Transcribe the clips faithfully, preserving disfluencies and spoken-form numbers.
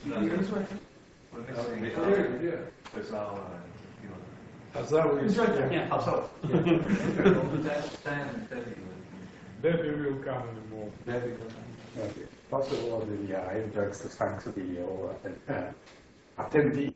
Debbie will come in the morning. Debbie will come. Okay. First of all, the, uh, I would like to thank the uh, uh, attendee.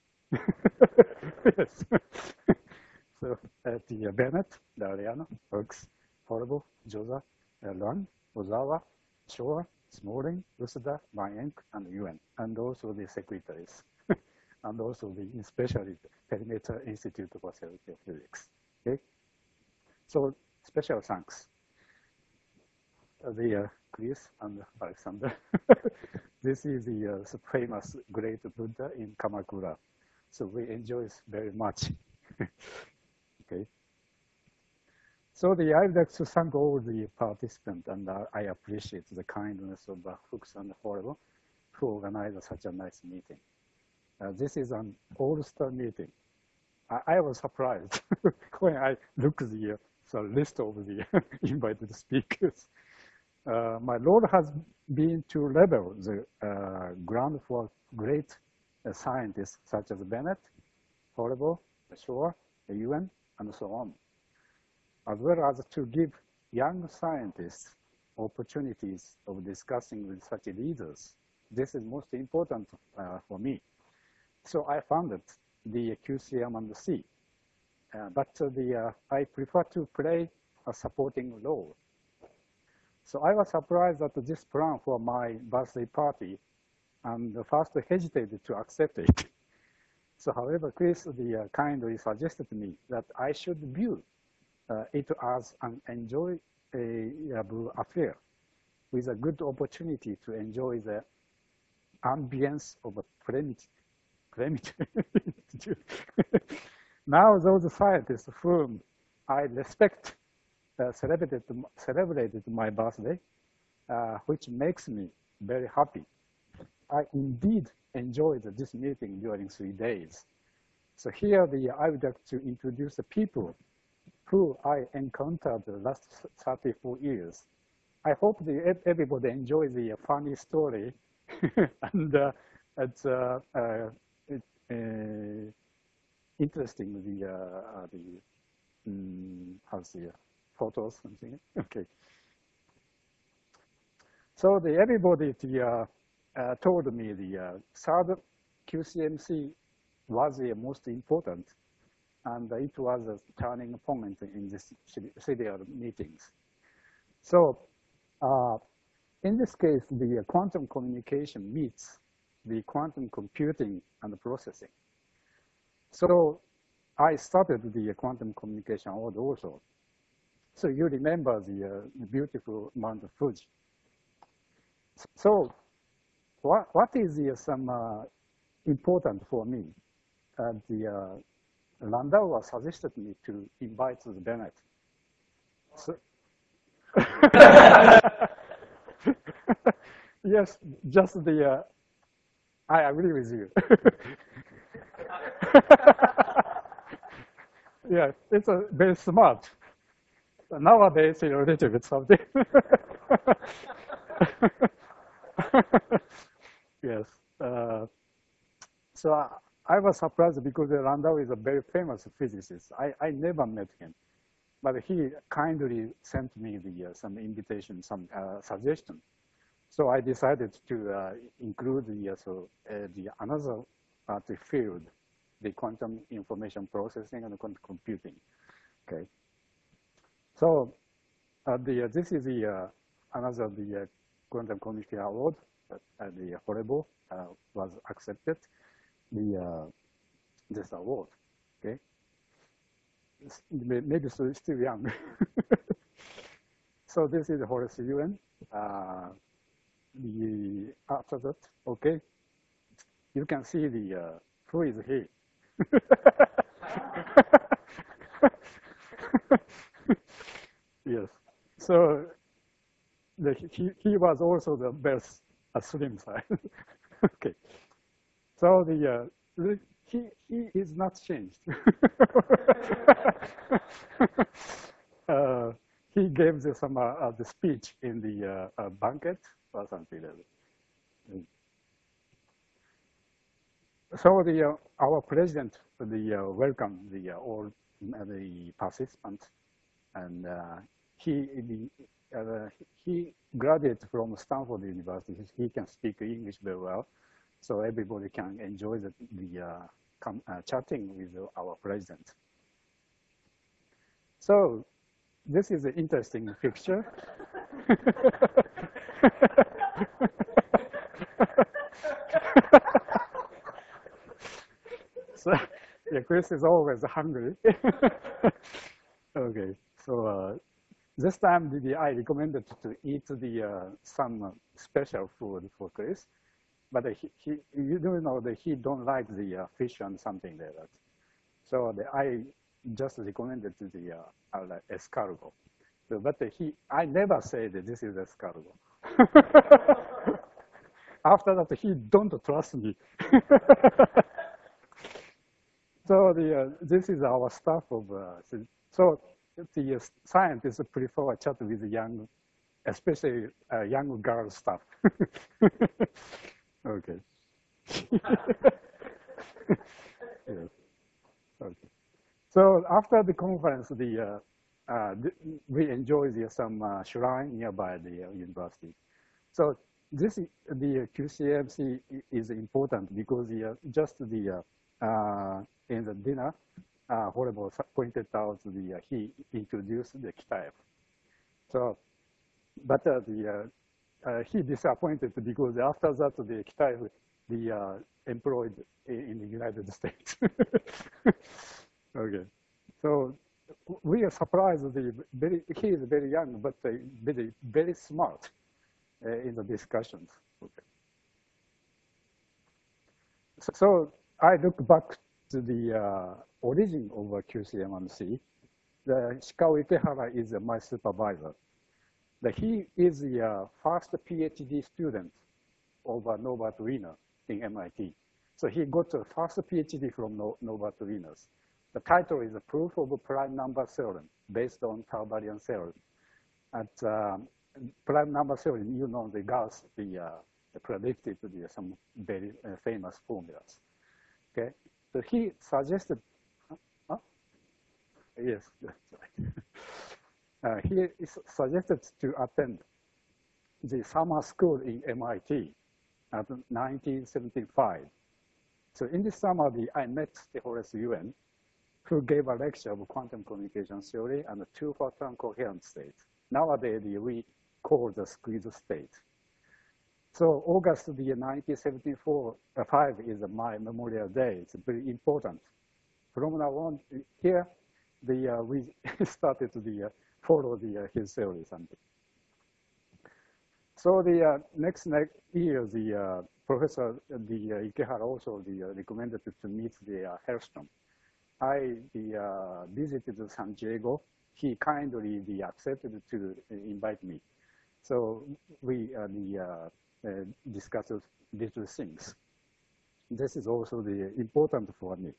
Yes. So, uh, the uh, Bennett, Dariano, Brooks, Horrible, Josa, uh, Luan, Ozawa, Showa, Smalling, Lucida, Mayank, and Yuan, and also the secretaries, and also the especially Perimeter Institute for Cellular Physics. Okay. So, special thanks. Uh, the uh, Chris and Alexander. This is the uh, famous great Buddha in Kamakura. So we enjoy it very much. Okay. So the, I would like to thank all the participants, and uh, I appreciate the kindness of uh, Fuchs and Horrible who organized such a nice meeting. Uh, this is an all-star meeting. I, I was surprised when I looked at the, uh, the list of the invited speakers. Uh, my Lord has been to level the uh, ground for great uh, scientists such as Bennett, Horrible, Shore, Yuan, and so on, as well as to give young scientists opportunities of discussing with such leaders. This is most important uh, for me. So I founded the Q C M and C, uh, but uh, the, uh, I prefer to play a supporting role. So I was surprised at this plan for my birthday party and first hesitated to accept it. So however, Chris the, uh, kindly suggested to me that I should view uh, it as an enjoyable affair with a good opportunity to enjoy the ambience of a primitive. primitive. Now those scientists whom I respect Uh, celebrated, celebrated my birthday, uh, which makes me very happy. I indeed enjoyed this meeting during three days. So here the, I would like to introduce the people who I encountered the last thirty-four years. I hope the, everybody enjoys the funny story and uh, it's uh, uh, it, uh, interesting the, uh, the um, how's the photos, something. Okay. So the everybody the, uh, uh, told me the uh, third Q C M C was the most important, and it was a turning point in this serial meetings. So uh, in this case, the quantum communication meets the quantum computing and processing. So I started the quantum communication award also. So you remember the uh, beautiful Mount Fuji. So what, what is the, some uh, important for me? Uh, the uh, Landau suggested me to invite the Bennett. So yes, just the, uh, I agree with you. Yeah, it's a very smart. Nowadays, it's a little bit something. Yes. Uh, so I, I was surprised because Landau is a very famous physicist. I, I never met him, but he kindly sent me the, uh, some invitation, some uh, suggestion. So I decided to uh, include the, uh, so, uh, the another uh, the field, the quantum information processing and quantum computing. Okay. So uh, the, uh, this is the uh, another the uh, quantum communication award that uh, the Horrible uh, was accepted. The uh, this award, okay. It's maybe so still young. So this is Horace Yuan. Uh, the after that, okay. You can see the uh, who is he. Yes. So the, he, he was also the best at slim side. Okay. So the, uh, he, he is not changed. uh, he gave the, some, uh, uh, the speech in the uh, uh, banquet or something like that. so the uh, our president the uh, welcome the uh, all uh, the participants, and uh, he the, uh, he graduated from Stanford University. He can speak English very well, so everybody can enjoy the the uh, com, uh, chatting with our president. So this is an interesting picture. So, yeah, Chris is always hungry. Okay, so uh, this time the, the, I recommended to eat the uh, some uh, special food for Chris, but uh, he, he you don't know that he don't like the uh, fish and something like that. So the, I just recommended the uh, uh, escargot. So, but uh, he, I never say that this is escargot. After that, he don't trust me. So the, uh, this is our staff of, uh, so the uh, scientists prefer chat with young, especially uh, young girl staff. Okay. Yes. Okay. So after the conference, the, uh, uh, the we enjoy the, some uh, shrine nearby the uh, university. So this the Q C M C is important because the, uh, just the uh, uh, in the dinner, uh, Horrible pointed out the uh, he introduced the Kitaev. So, but uh, the uh, uh, he disappointed because after that the Kitaev the uh, employed in the United States. Okay, so we are surprised. The very he is very young, but uh, very very smart uh, in the discussions. Okay. So, so I look back to the uh, origin of Q C M C. The Shikao Ikehara is uh, my supervisor. The, he is the uh, first PhD student of uh, Norbert Wiener in M I T. So he got the first PhD from no Norbert Wiener's. The title is a proof of a prime number theorem based on Tauberian theorem. At um, prime number theorem, you know the Gauss the, uh, predicted the, some very uh, famous formulas. Okay, so he suggested. Huh? Yes, that's right. Uh, he is suggested to attend the summer school in M I T at nineteen seventy-five. So in this summer, the, I met the Horace Yuan, who gave a lecture of quantum communication theory and the two-photon coherent state. Nowadays, we call the squeeze state. So August the nineteen seventy-four, uh, five is my Memorial Day. It's very important. From now on, here, the uh, we started to the, uh, follow the uh, his theory something. So the uh, next next year, the uh, professor the uh, Ikehara also the, uh, recommended to, to meet the uh, Hellstrom. I the, uh, visited San Diego. He kindly the, accepted to invite me. So we uh, the uh, uh, discussed little things. This is also the important for me.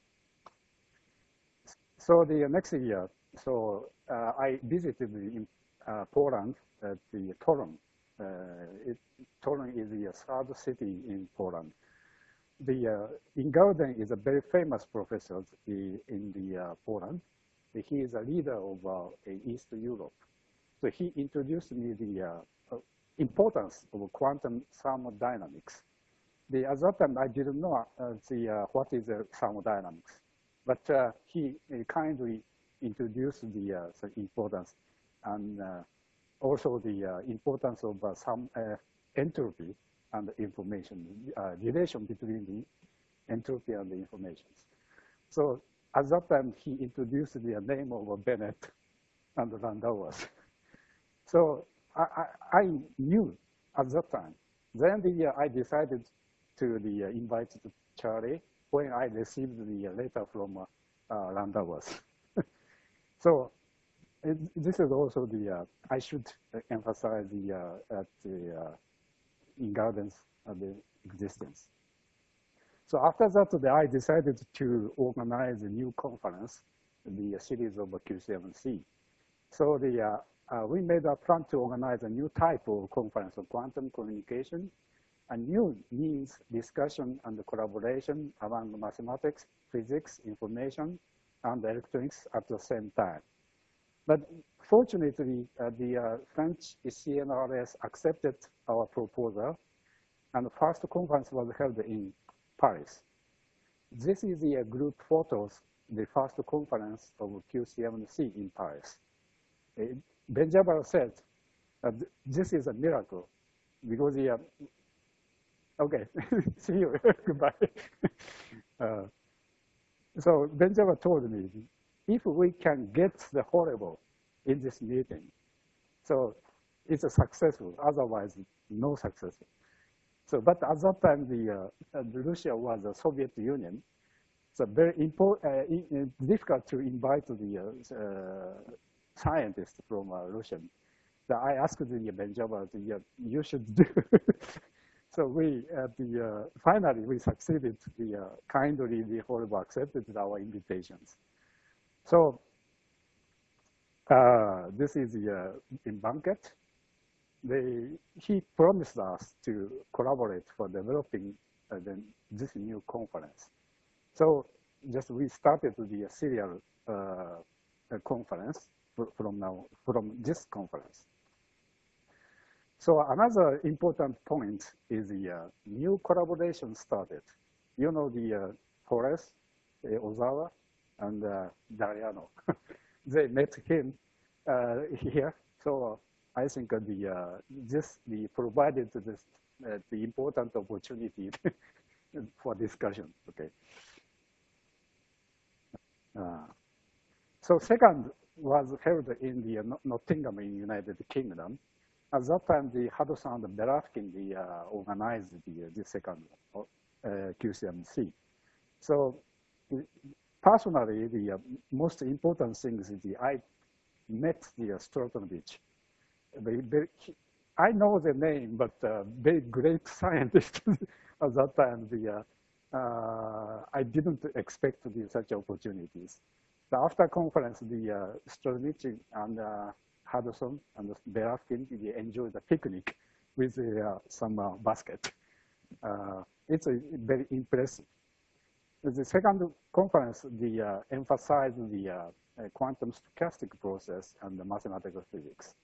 So the next year, so uh, I visited in uh, Poland at the Toruń. Uh, it, Toruń is the third city in Poland. The uh, Ingalden is a very famous professor in, in the uh, Poland. He is a leader of uh, East Europe. So he introduced me the uh, importance of quantum thermodynamics. The, at that time, I didn't know uh, the, uh, what is uh, thermodynamics, but uh, he kindly introduced the, uh, the importance and uh, also the uh, importance of uh, some uh, entropy and information, uh, relation between the entropy and the information. So at that time, he introduced the name of Bennett and Landauers. So I, I, I knew at that time. Then the, uh, I decided to the, uh, invite to Charlie when I received the letter from uh, uh, Landauers. So it, this is also the, uh, I should emphasize the, uh, at the, uh, Ingalden's uh, the existence. So after that, the, I decided to organize a new conference, the series of Q C M C. So the, uh, uh, we made a plan to organize a new type of conference of quantum communication a new means discussion and collaboration among mathematics, physics, information, and electronics at the same time. But fortunately, uh, the uh, French C N R S accepted our proposal, and the first conference was held in Paris. This is the uh, group photos, the first conference of Q C M C in Paris. Uh, Benjamin said, uh, this is a miracle, because the, uh, okay, see you, goodbye. uh, so Benjamin told me, if we can get the horrible in this meeting, so it's a successful, otherwise no successful. So, but at that time, the, uh, uh, Russia was the Soviet Union, so very important, uh, in, difficult to invite the uh, uh, scientists from uh, Russia. So I asked the Benjamin, the, uh, you should do. So we, uh, the, uh, finally, we succeeded. The uh, kindly, the horrible accepted our invitations. So uh, this is the uh, in banquet. They, he promised us to collaborate for developing uh, the, this new conference. So just we started the serial uh, conference from now, from this conference. So another important point is the uh, new collaboration started. You know the uh, Forrest, uh, Ozawa, and uh, Dariano. They met him uh, here. So I think the uh, this the provided this uh, the important opportunity for discussion. Okay. Uh, so second was held in the uh, Nottingham in United Kingdom. At that time, the Hudson and Belafkin the, uh, organized the, uh, the second uh, Q C M C. So personally, the uh, most important thing is the I met the uh, Strotonovich. Very, very, I know the name, but uh, very great scientist at that time. The, uh, uh, I didn't expect the, such opportunities. So after conference, the uh, Strotonovich and uh, Hudson and Belafkin, they enjoyed a picnic with uh, some uh, basket. Uh, it's a very impressive. The second conference, the uh, emphasized the uh, quantum stochastic process and the mathematical physics.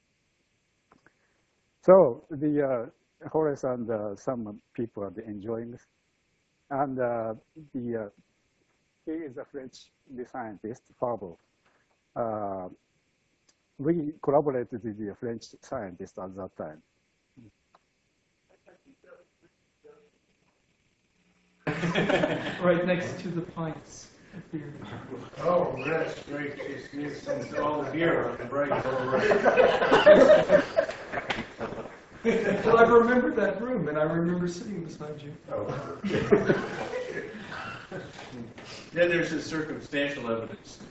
So the uh, Horace and uh, some people are enjoying this. And uh, the, uh, he is a French scientist, Fabre. Uh, we collaborated with the French scientists at that time. Right next to the pints of beer. Oh, that's great. Just need some all the beer on the break. All right. Well, I remember that room, and I remember sitting beside you. Oh. Then there's the circumstantial evidence.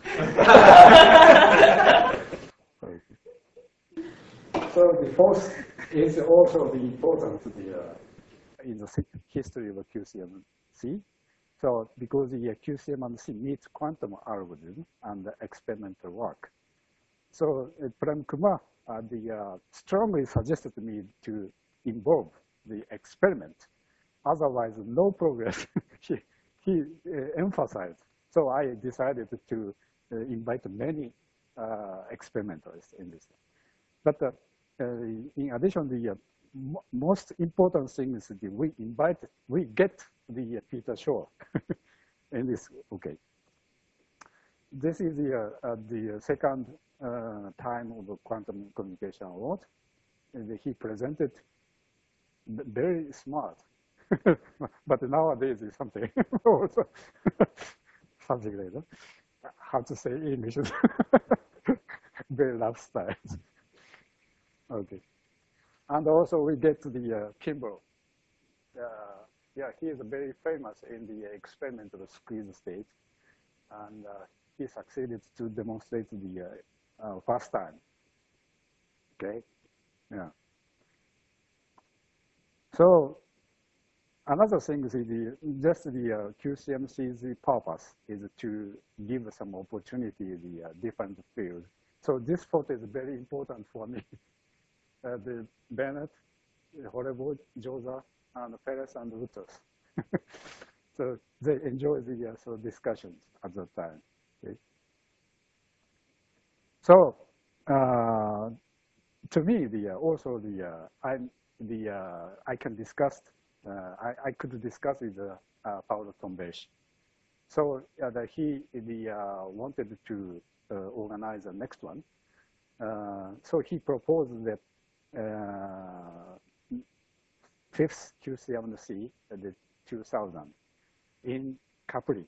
So the fourth is also the important the, uh, in the history of Q C M C. So because the uh, Q C M C meets quantum algorithm and the experimental work. So uh, Prem Kumar uh, the, uh, strongly suggested me to involve the experiment. Otherwise, no progress, he, he uh, emphasized. So I decided to uh, invite many uh, experimentalists in this. But uh, uh, in addition, the uh, most important thing is that we invite, we get the uh, Peter Shor in this, okay. This is the, uh, uh, the second uh, time of the Quantum Communication Award. And he presented very smart, but nowadays is something also something like that. How to say English? Very rough style. Okay, and also we get to the uh, Kimball. Uh, yeah, he is very famous in the experimental squeeze state, and uh, he succeeded to demonstrate the uh, uh, first time. Okay, yeah. So another thing is the just the uh, Q C M C's purpose is to give some opportunity the uh, different field. So this photo is very important for me. Uh, the Bennett, Horrible, Joza, and Perez and Rutos. So they enjoy the uh, so discussions at that time. Okay. So uh, to me, the uh, also the uh, I'm the uh, I can discuss uh, I, I could discuss with uh, uh, Paulo Tombesch. So uh, the, he the uh, wanted to uh, organize the next one. Uh, so he proposed that uh, fifth Q C M C, uh, the two thousand, in Capri.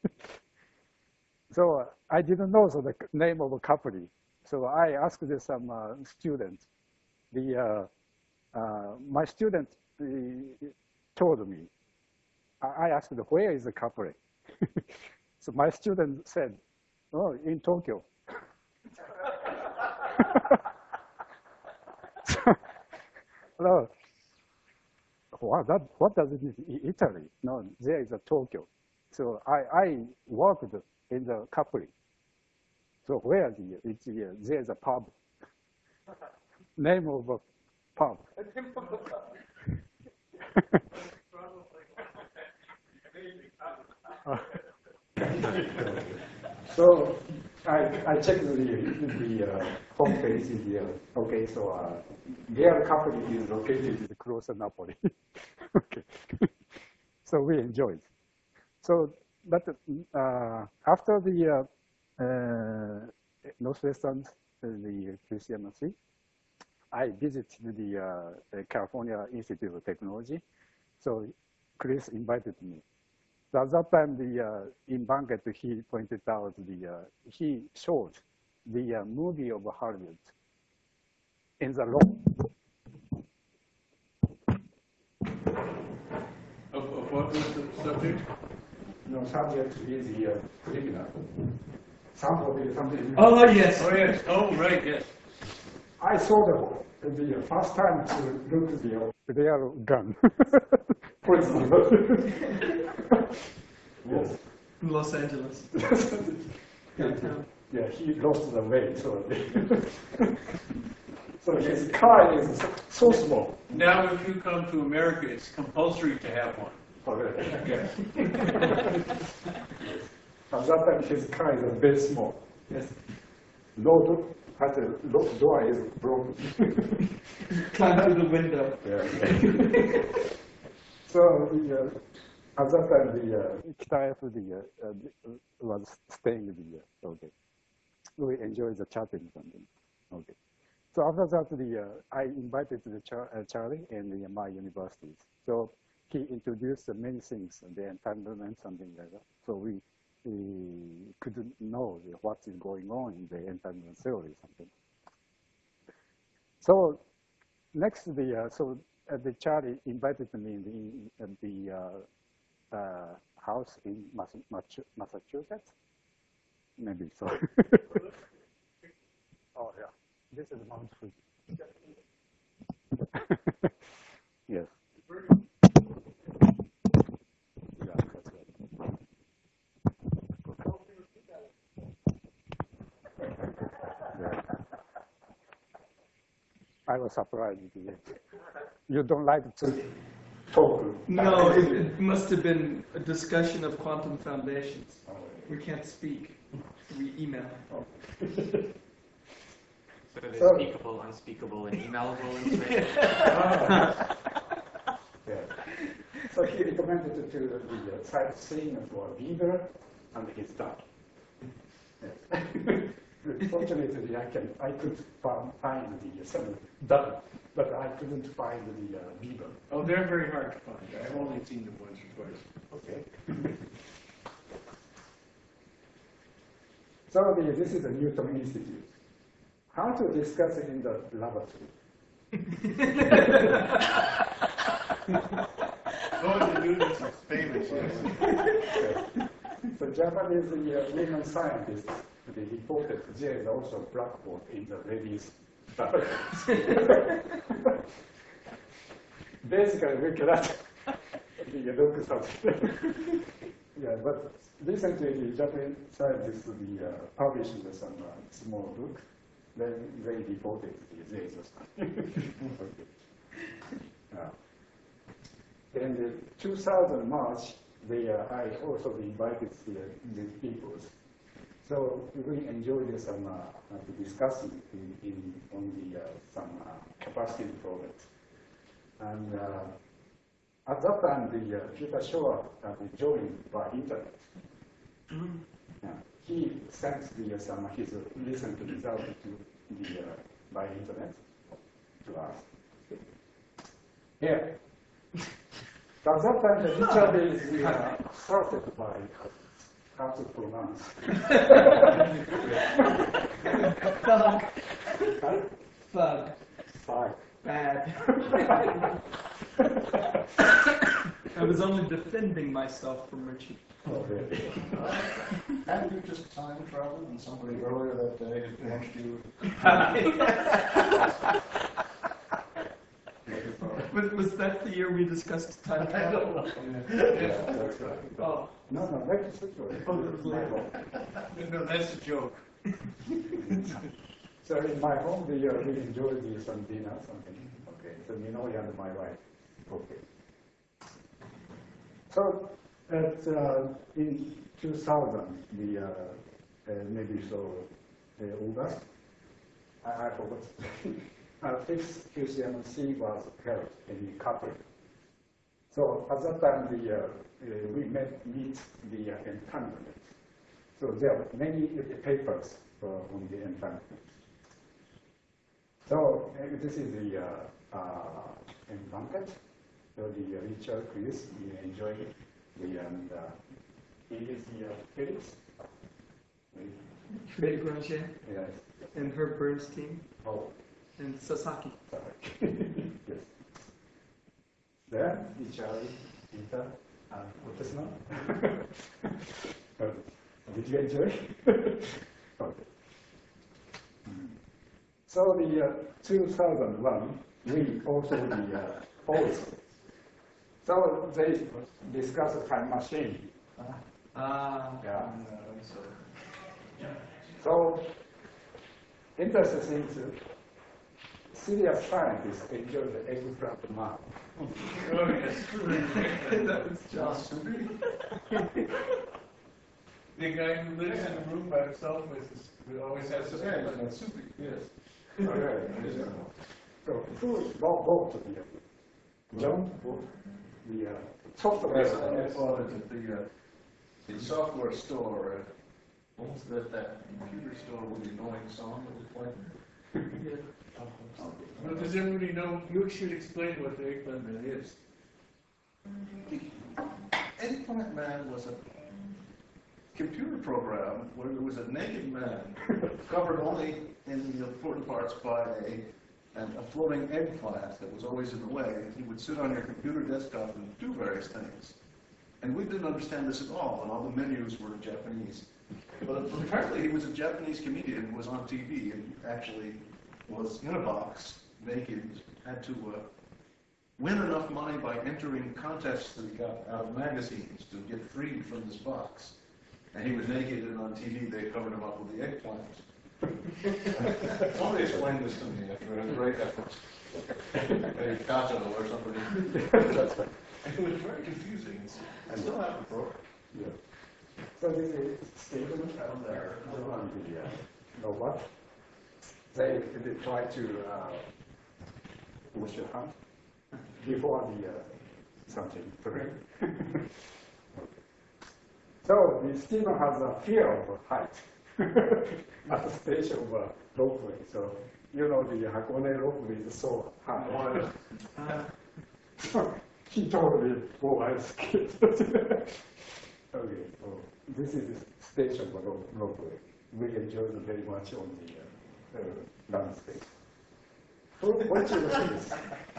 So uh, I didn't know so the name of Capri. So I asked some uh, students. The uh, uh, my student uh, told me. I asked, where is the Capri? So my student said, oh, in Tokyo. So, no, what, that, what does it mean? Italy? No, there is a Tokyo. So I, I worked in the Capri. So where the, it's, uh, there's a pub. Name of a pub. So I, I checked the, the uh, homepage here. Okay, so uh, their company is located close to Napoli. Okay, so we enjoyed. So, but uh, after the uh, uh, Northwestern, uh, the Q C M C, I visited the uh, California Institute of Technology. So Chris invited me. So at that time, the uh, in Banquet, he pointed out the uh, he showed the uh, movie of Hollywood in the law. Of, of what was the subject? No, subject is the uh, criminal. Somebody, something. Oh, yes. Oh, yes. Oh, right, yes. I saw the the first time to look at the real gun. For example. Yes. In Los Angeles. Downtown. Yeah, he lost the way, so so his car is so, so small. Now, if you come to America, it's compulsory to have one. Okay. Yes. At that time, his car is very small. Yes. Road has a road door is broken. Climb through the window. Yeah. So the, uh, at that time, the uh, Kita F the, uh, uh, was staying the uh, okay. We enjoyed the chatting something. Okay. So after that, the uh, I invited the Char uh, Charlie and the, my universities. So he introduced uh, many things, the entanglement, something like that. So we, we couldn't know the, what is going on in the entanglement theory, something. So next, the uh, so. Uh, the Charlie invited me in the, in the uh, uh, house in Massachusetts. Maybe so. Oh yeah, this is Mount Fuji. Yes. Yeah, that's right. Yeah. I was surprised. You don't like to talk? No, it, it must have been a discussion of quantum foundations. We can't speak. We email. Oh. So there's So- speakable, unspeakable, and emailable information. Ah. Yeah. So he recommended to the uh, sightseeing for Bieber and his dog. Yes. Fortunately, I can I could find the some dog, but I couldn't find the uh, Bieber. Oh, they're very hard to find. I've only seen them once or twice. Okay. So the, this is the Newton Institute. How to discuss it in the laboratory? Oh, the Newton's is famous, yes. So Japanese uh, women scientists, they reported there is also blackboard in the ladies' laboratories. Basically, we cannot look something. Yeah, but recently the Japanese scientists the, uh, published some uh, small book. Then they reported the there is a okay. uh, in the two thousand March, they, uh, I also invited the, these people. So we enjoyed some uh, uh, discussing in, in, on the uh, some uh, capacity projects. And uh, at that time, the uh, Peter Shaw uh, joined by internet. Mm-hmm. Yeah. He sent the, uh, some his recent result to the uh, by internet to us. Yeah. At that time, the teacher is uh, sorted by how to pronounce. Thug. Huh? Thug. Fine. Bad. I was only defending myself from Richard. Oh, really? Have you just time traveled and somebody earlier that day had punched you? was, was that the year we discussed time travel? Yeah, that's right. Oh. No, no, that's the situation. Oh, that was later. No, that's a joke. So in my home, we, uh, we enjoy the, some dinner, something. Okay, so Minori and my wife. Okay. So at uh, in two thousand, the uh, uh, maybe so uh, August, I, I forgot. uh, fifth Q C M C was held in Capri. So at that time, the, uh, uh, we met meet the uh, entanglement. So there are many uh, papers uh, on the entanglement. So uh, this is the uh, uh, entanglement. So the uh, Richard Chris, we enjoy it. The, and uh, he is the uh, Felix. Fred Granger Yes. and Herb Bernstein Oh, and Sasaki. sorry. Yes. Then Richard, Peter, and Otesma. Did you enjoy? Okay. So the uh, two thousand one, we also the uh, also. So they discuss a time machine. Ah. Yeah. So interesting things. Serious scientists enjoy the eggplant man. Oh, yes. That was Josh. The guy who lives in a room by himself is, who always has his hand on soup. Yes. Okay. So who bought both of them? John bought the uh, software. Yes, I bought it at the, uh, the software store. Uh, what was that, that computer store with the annoying song that was playing? Yeah. Well, does everybody know? You should explain what the eggplant man is. Eggplant Man was a computer program where there was a naked man covered only in the important parts by a, and a floating eggplant that was always in the way. And he would sit on your computer desktop and do various things. And we didn't understand this at all, and all the menus were in Japanese. But apparently he was a Japanese comedian who was on T V and actually was in a box, naked, had to uh, win enough money by entering contests that he got out of magazines to get freed from this box. And he was naked and on T V they covered him up with the eggplant. Somebody explained this to me after a great effort. Maybe Kato or somebody. That's right. It was very confusing. I still have the program. Yeah. So this is Stephen and there. And the uh, know what? They, they try to uh, wash your hand before the uh, something. So the Stephen has a fear of height at the station of uh, ropeway. So you know the Hakone ropeway is so high. Uh, He told me, oh, I was scared. Okay, so this is the station of the ropeway. We enjoy it very much on the uh, uh, landscape. So what you this?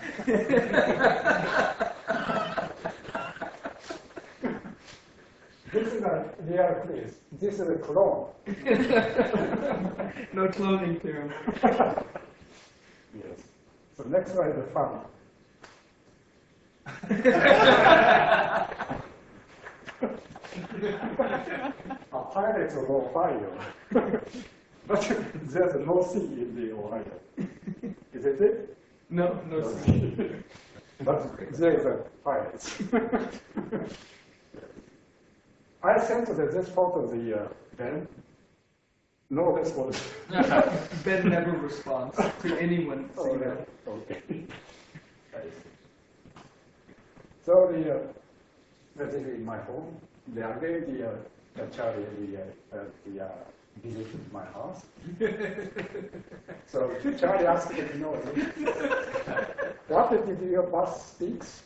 This is a real place. This is a clone. no cloning theorem. Yes. So next one is the fun. A pirates of Ohio. But there's no sea in the Ohio. Is it it? No, no. But there's a pirates. I sent the, this photo to the uh, Ben. No response. Ben never responds to anyone. Oh, saying yeah. that. Okay. So the, uh, this is in my home. The other day, the, uh, the Charlie, the, uh, uh, the, uh, visited my house. So Charlie asked me, you know, what did your boss speaks?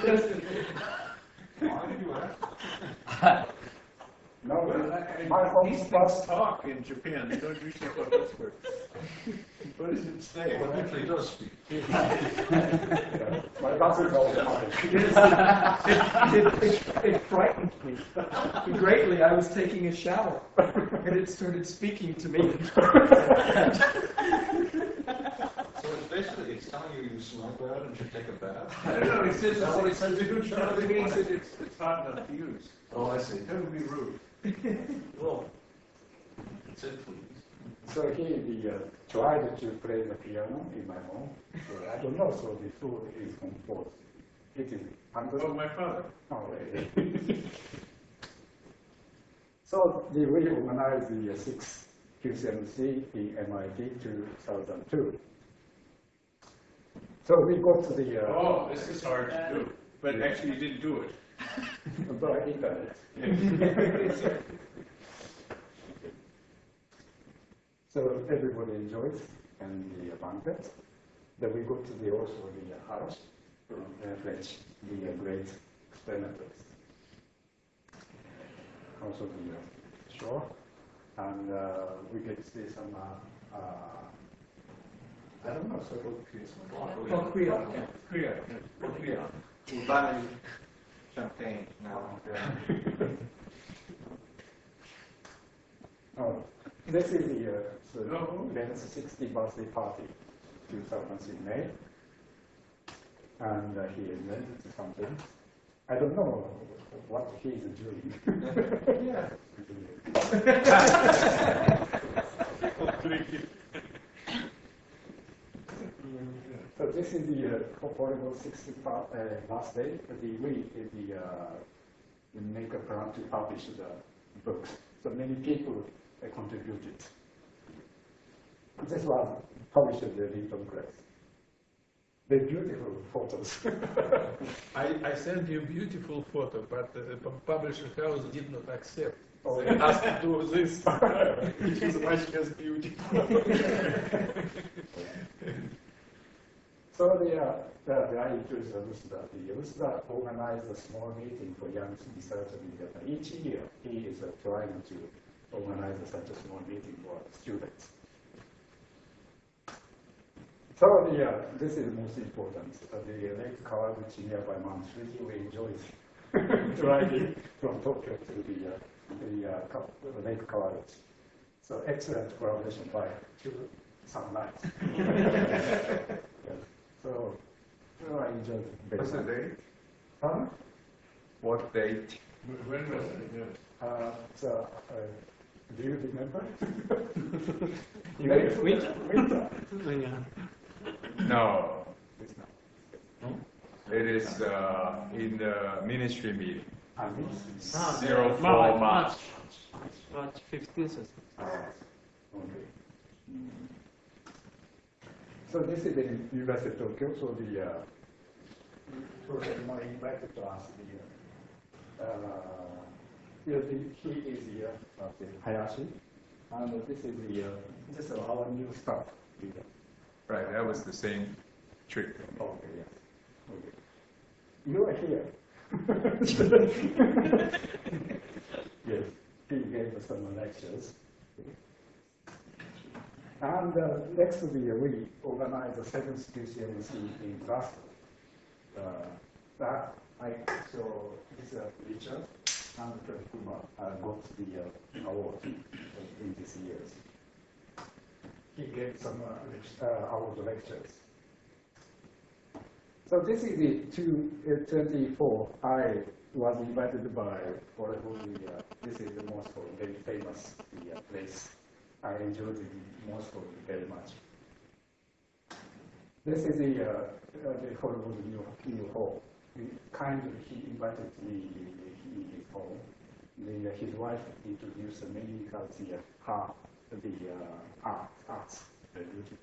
Why did you ask? No, Well, my I- home These things boss. talk in Japan, they don't usually have a whisper. What does it say? Well, actually, it does speak. Yeah, my boss is all mine. It, it, it, it frightened me greatly. I was taking a shower, and it started speaking to me. So it's basically, it's telling you you smell bad and should take a bath? I don't know, it's just, Is that what it says to do, it Charlie? means that it's, it's hot enough to use. Oh, I see. That would be rude. Well, it said please. So he the, uh, tried to play the piano in my home. So I don't know, so the food is composed. It is under. Oh, my father. Oh, really? So the, we organized the uh, sixth Q C M C in M I T two thousand two. So we got to the uh, Oh, this is hard to do, but actually you didn't do it. by internet. So everybody enjoys and the banquet. Then we go to the also the house from uh, French, the uh, great experimenters. Also the uh, shore, and uh, we get to see some. Uh, uh, I don't know, so Oh, Korea. Korea. Korea. Urban champagne now. oh, this is the uh, so Oh. Ben's sixtieth birthday party, two thousand in May, and uh, he invented something. I don't know what he is doing. Yeah. So this is the uh, portable sixtieth uh, birthday. The we the uh, we make a plan to publish the books. So many people uh, contributed. This was published in the Linton Press. They're beautiful photos. I, I sent you a beautiful photo, but the pu- publisher house did not accept. Oh. They asked to do this, which is much less beautiful. So the, uh, the, the I introduced the USDA. The USDA organized a small meeting for young researchers in Japan. Each year, he is uh, trying to organize such a small meeting for students. So the, uh, this is most important. Uh, the Lake Kawaguchi nearby Mount Fuji, we enjoy driving from Tokyo to the, uh, the uh, Ka- Lake Kawaguchi. So excellent collaboration by two sunlight. Yes. So, so I enjoyed very What's the much. date? Huh? What date? When was it? Yeah. Uh, so, uh, do you remember? Winter? Winter. No, It's not. it is uh, in the ministry meeting. I miss. Zero four March. March fifteenth. Uh, okay. So this is the University of Tokyo. So the uh, program I invited to us the uh, yeah, the, he is the uh, the Hayashi, and this is the uh, this is our new staff. The, Right, that was the same trip. Okay, yes. Okay. You are here. Yes, he gave us some lectures. And uh, next year, we organized the seventh Q C M C in Glasgow. Uh, that I so this uh, Richard and Kuma uh, got the uh, award in these years. He gave some uh, lec- uh, award lectures. So this is the two uh, twenty-four. I was invited by for the uh, this is the Moscow, very famous the, uh, place. I enjoyed the Moscow very much. This is the uh, uh, the Hollywood new new hall. kindly he invited me in his home. The, his wife introduced me as the, her, the uh, art, arts. The beauty.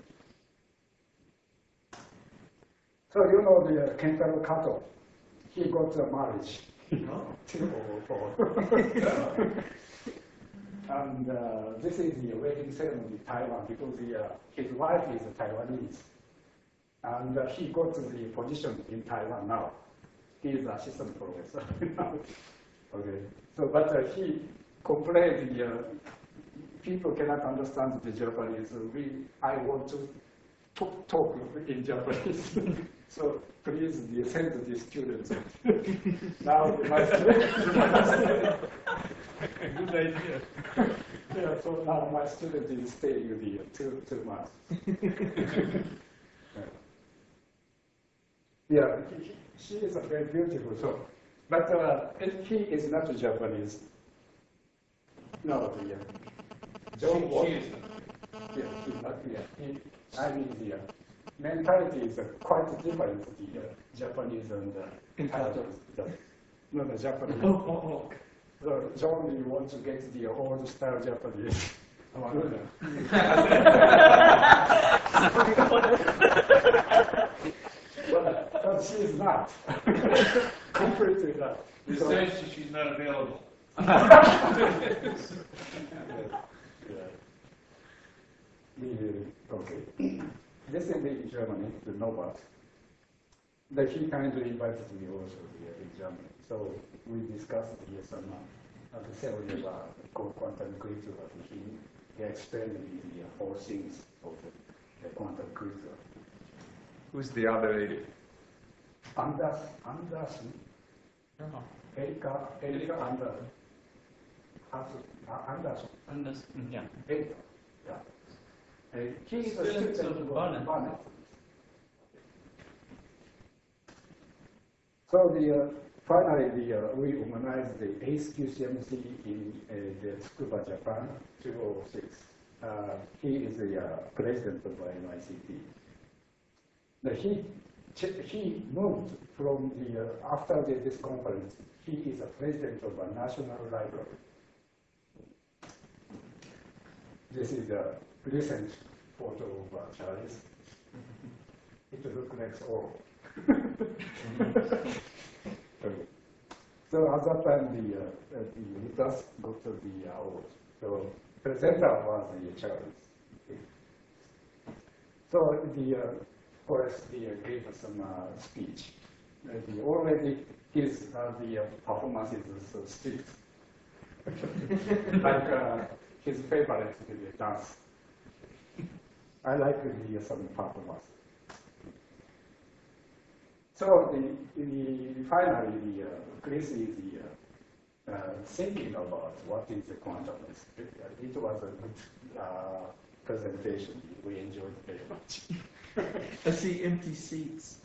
So you know the uh, Kentaro Kato, he got a marriage two oh four. And uh, this is the wedding ceremony in Taiwan because the, uh, his wife is Taiwanese. And uh, he got the position in Taiwan now. He is assistant professor now. Okay. So, but uh, he complained the uh, people cannot understand the Japanese. We, I want to talk, talk in Japanese. So please uh, send the students. Now my student. Good idea. Yeah, so now my student is staying the uh, two two months. Yeah, he, he, she is very beautiful. So, but uh, he is not Japanese. No, the uh, John Wall. She is Yeah, he's not. Yeah, he, I mean the uh, mentality is uh, quite different. The uh, Japanese and uh, Taiwanese. The, no, the Japanese. Oh, oh, oh. So John, you want to get the old style Japanese. but, but she is not. Completely not. You So- said she- she's not available. Yeah. The, okay. This is in Germany, the Nobel. That he kindly invited me also here in Germany. So we discussed here some uh, the theory of uh, called quantum crystal. He, he explained me the uh, four things of the, the quantum crystal. Who's the other lady? Anders, Anderson, Erika, Erika Anderson. Anderson. Anders, yeah. Erika, yeah. Uh, he is a Student student of of Barnet. Barnet. So the uh, finally the uh, we organized the eighth Q C M C in uh, the Tsukuba, Japan, two oh six. Uh, he is the uh, president of N Y C T. Now he he moved from the uh, after the, this conference. He is a president of a national library. This is a recent photo of uh, Charles. It looks like all. So at that time, the, uh, uh, the Lutas got to the award. So presenter was the Charles. So the uh, Forrest the, uh, gave us some uh, speech. Uh, the, already his uh, the uh, performance is so strict. Like uh, his favorite the dance. I like the uh, some performance. So the, the finally the uh, Chris is the uh, uh, thinking about what is the quantum. It was a good uh, presentation. We enjoyed very much. I see empty seats.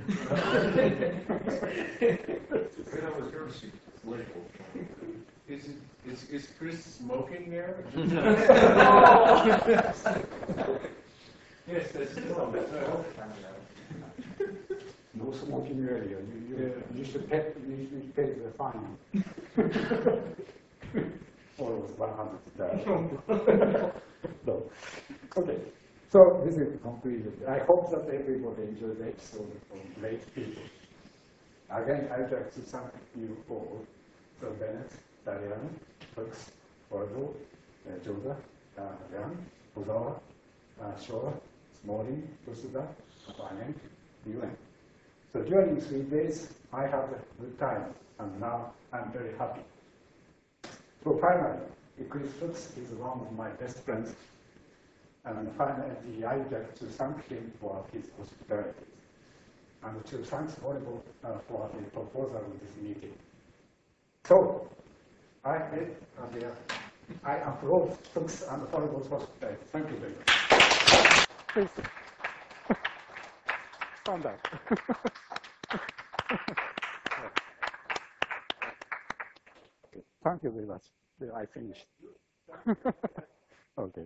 Is, it, is, is Chris smoking there? Yes, that's still. No smoking area. You, you, you should pay. You should pay the fine. Or it was one hundred dollars. So, okay. So this is completed. I hope that everybody enjoyed the episode from great people. Again, I'd like to thank you all. So Bennett, Darian, Fuchs, Ordo, uh, Joda, uh, Jan, Ozawa, uh, Showa, Smalling, Tosuda, Wanyan, Yuan. So during three days, I had a good time, and now I'm very happy. So finally, Chris Fuchs is one of my best friends. And finally, I would like to thank him for his hospitality, and to thank Volleyball uh, for the proposal of this meeting. So, I, uh, I approve Fuchs and Volleyball's hospitality. Thank you very much. Please. Stand up. Okay. Thank you very much. I finished. Okay.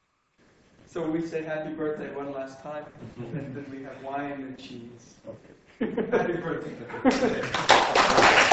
So we say happy birthday one last time, and then we have wine and cheese. Okay. Happy birthday.